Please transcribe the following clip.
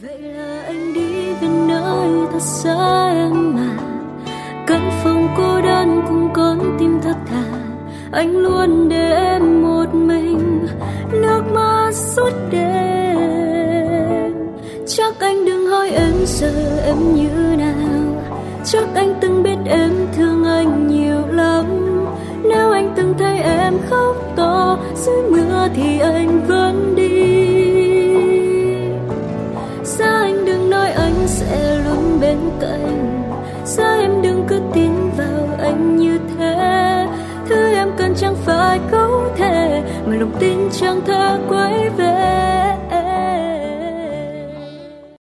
Vậy là anh đi về nơi thật xa em mà, căn phòng cô đơn cùng con tim thật thà. Anh luôn để em một mình, nước mắt suốt đêm. Chắc anh đừng hỏi em giờ em như nào, chắc anh từng biết em thương anh nhiều lắm. Nếu anh từng thấy em khóc to dưới mưa thì anh vẫn đi. Xa anh đừng nói anh sẽ luôn bên cạnh, xa em đừng cứ tin vào anh như thế. Thứ em cần chẳng phải câu thề, mà lòng tin chẳng thể quay về.